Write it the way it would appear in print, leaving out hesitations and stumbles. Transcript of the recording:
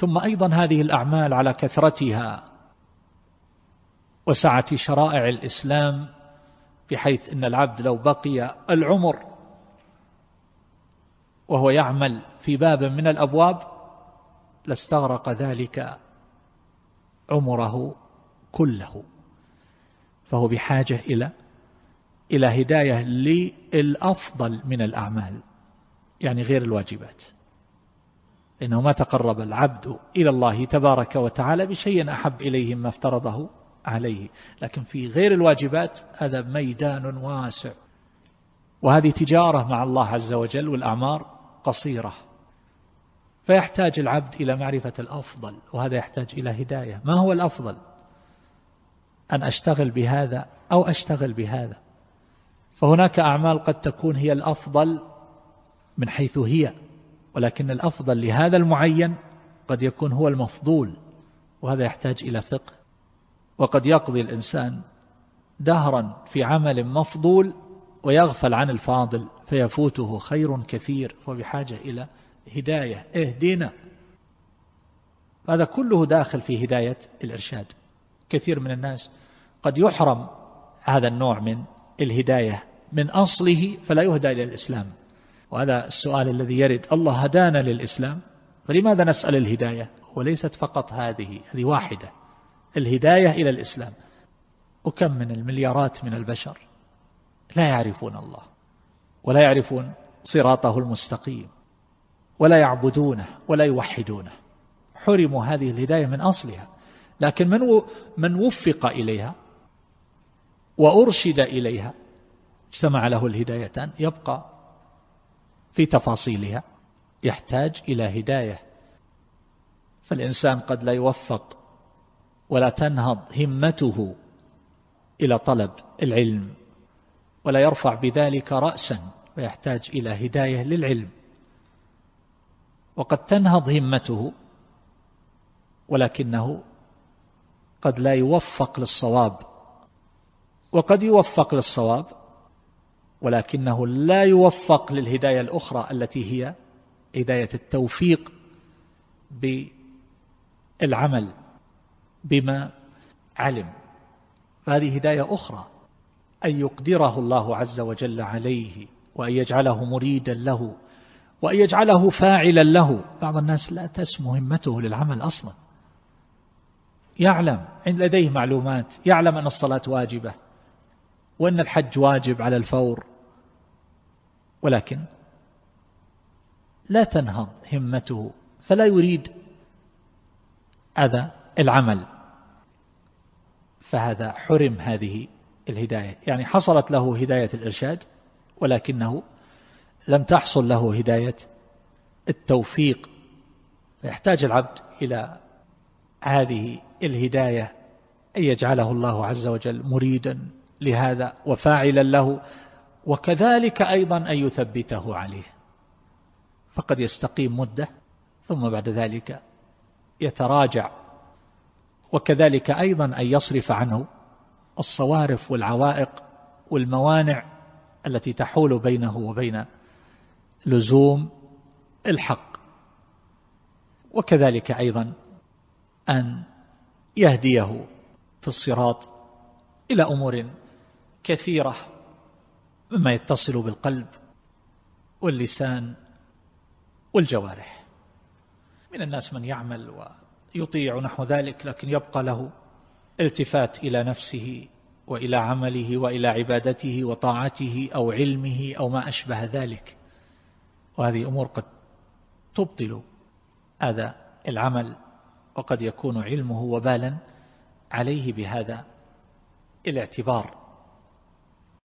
ثم أيضا هذه الأعمال على كثرتها وسعة شرائع الإسلام، بحيث أن العبد لو بقي العمر وهو يعمل في باب من الأبواب لاستغرق ذلك عمره كله. فهو بحاجة إلى هداية للأفضل من الأعمال، يعني غير الواجبات، لأنه ما تقرب العبد إلى الله تبارك وتعالى بشيء أحب إليه ما افترضه عليه. لكن في غير الواجبات هذا ميدان واسع، وهذه تجارة مع الله عز وجل، والأعمار قصيرة، فيحتاج العبد إلى معرفة الأفضل، وهذا يحتاج إلى هداية. ما هو الأفضل؟ أن أشتغل بهذا أو أشتغل بهذا. فهناك أعمال قد تكون هي الأفضل من حيث هي، ولكن الأفضل لهذا المعين قد يكون هو المفضول، وهذا يحتاج إلى فقه. وقد يقضي الإنسان دهرا في عمل مفضول ويغفل عن الفاضل فيفوته خير كثير، وبحاجة إلى هداية. اهدنا، هذا كله داخل في هداية الإرشاد. كثير من الناس قد يحرم هذا النوع من الهداية من أصله فلا يهدى إلى الإسلام. وهذا السؤال الذي يرد: الله هدانا للإسلام، فلماذا نسأل الهداية؟ وليست فقط هذه واحدة، الهداية إلى الإسلام. وكم من المليارات من البشر لا يعرفون الله ولا يعرفون صراطه المستقيم ولا يعبدونه ولا يوحدونه، حرموا هذه الهداية من أصلها. لكن من وفق إليها وأرشد إليها اجتمع له الهدايتان، يبقى في تفاصيلها يحتاج إلى هداية. فالإنسان قد لا يوفق ولا تنهض همته إلى طلب العلم ولا يرفع بذلك رأسا، ويحتاج إلى هداية للعلم. وقد تنهض همته ولكنه قد لا يوفق للصواب، وقد يوفق للصواب ولكنه لا يوفق للهداية الأخرى التي هي هداية التوفيق بالعمل بما علم. فهذه هداية أخرى، أن يقدره الله عز وجل عليه، وأن يجعله مريدا له، وأن يجعله فاعلا له. بعض الناس لا تسمو همته للعمل أصلا، يعلم لديه معلومات، يعلم أن الصلاة واجبة وأن الحج واجب على الفور، ولكن لا تنهض همته فلا يريد هذا العمل، فهذا حرم هذه الهداية. يعني حصلت له هداية الإرشاد ولكنه لم تحصل له هداية التوفيق. فيحتاج العبد إلى هذه الهداية، أن يجعله الله عز وجل مريدا لهذا وفاعلا له، وكذلك أيضا أن يثبته عليه. فقد يستقيم مدة ثم بعد ذلك يتراجع، وكذلك أيضا أن يصرف عنه الصوارف والعوائق والموانع التي تحول بينه وبين لزوم الحق. وكذلك أيضا أن يهديه في الصراط إلى أمور كثيرة مما يتصل بالقلب واللسان والجوارح. من الناس من يعمل ويطيع نحو ذلك، لكن يبقى له التفات إلى نفسه وإلى عمله وإلى عبادته وطاعته أو علمه أو ما أشبه ذلك، وهذه أمور قد تبطل هذا العمل، وقد يكون علمه وبالا عليه بهذا الاعتبار.